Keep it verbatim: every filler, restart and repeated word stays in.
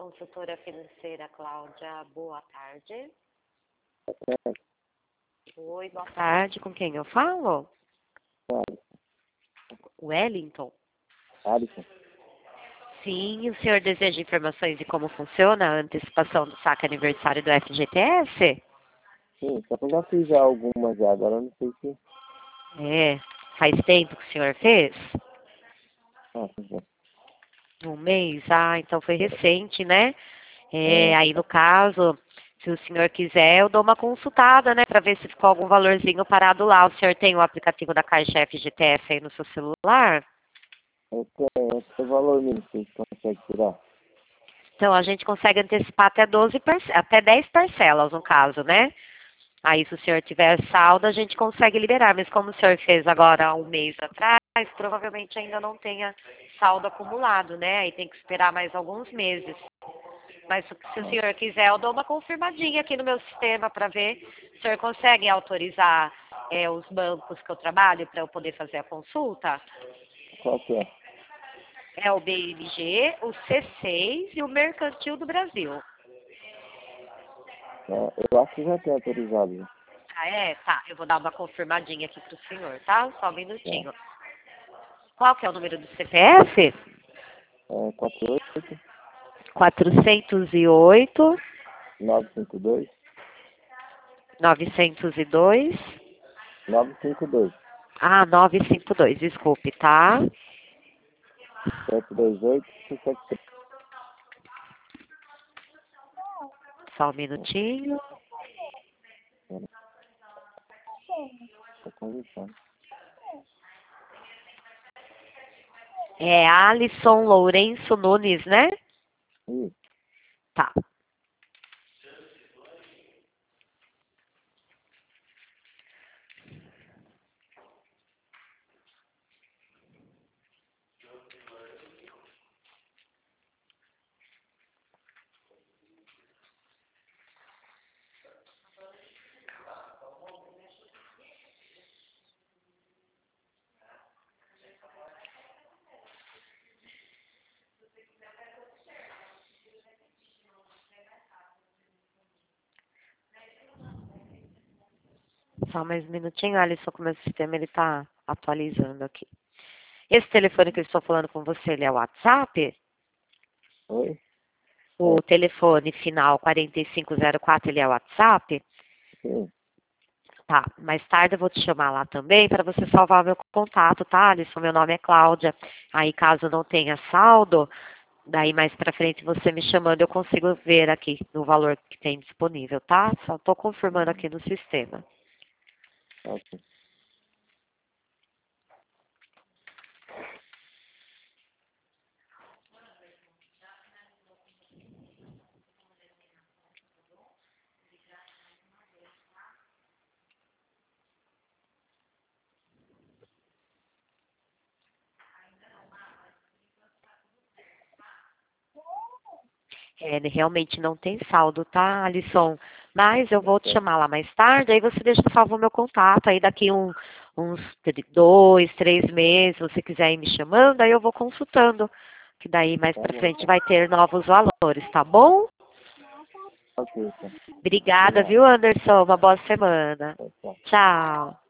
Consultora financeira Cláudia, boa tarde. É, Oi, boa tarde. Com quem eu falo? Wellington. Alisson. Sim, o senhor deseja informações de como funciona a antecipação do saque aniversário do F G T S? Sim, só que eu já fiz já algumas já, agora eu não sei se... É, faz tempo que o senhor fez? Ah, sim, sim. Um mês? Ah, então foi recente, né? É, É, aí no caso, se o senhor quiser, eu dou uma consultada, né, para ver se ficou algum valorzinho parado lá. O senhor tem o aplicativo da Caixa F G T S aí no seu celular? esse é, esse é o valor mínimo que vocês conseguem tirar. Então, a gente consegue antecipar até doze parce- até dez parcelas, no caso, né? Aí, se o senhor tiver saldo, a gente consegue liberar. Mas como o senhor fez agora há um mês atrás, provavelmente ainda não tenha saldo acumulado, né? Aí tem que esperar mais alguns meses. Mas se se o senhor quiser, eu dou uma confirmadinha aqui no meu sistema para ver se o senhor consegue autorizar é, os bancos que eu trabalho para eu poder fazer a consulta. Qual que é? É o B M G, o C seis e o Mercantil do Brasil. É, eu acho que já tem autorizado. Né? Ah, é? Tá, eu vou dar uma confirmadinha aqui pro senhor, tá? Só um É, minutinho. Qual que é o número do C P F? é quatro oito quatrocentos e oito, nove cinco dois novecentos e dois. nove cinco dois Ah, novecentos e cinquenta e dois, desculpe, tá? sete dois oito sete três. Só um minutinho. Tô conversando. É Alisson Lourenço Nunes, né? Isso. Tá. Só mais um minutinho, Alisson, que o meu sistema ele tá atualizando aqui. Esse telefone que eu estou falando com você, ele é o WhatsApp? Oi? O telefone final quarenta e cinco zero quatro, ele é o WhatsApp? Sim. Tá, mais tarde eu vou te chamar lá também para você salvar o meu contato, tá, Alisson? Meu nome é Cláudia. Aí, caso não tenha saldo, daí mais para frente você me chamando, eu consigo ver aqui no valor que tem disponível, tá? Só estou confirmando aqui no sistema. Ok. É, ele realmente não tem saldo, tá, Alisson? Mas eu vou te Ok. chamar lá mais tarde, aí você deixa salvo o meu contato, aí daqui um, uns tr- dois, três meses, se você quiser ir me chamando, aí eu vou consultando, que daí mais Tá pra bom. frente vai ter novos valores, tá bom? Ok, então. Obrigada, Obrigado. viu, Anderson? Uma boa semana. Tchau, tchau. Tchau.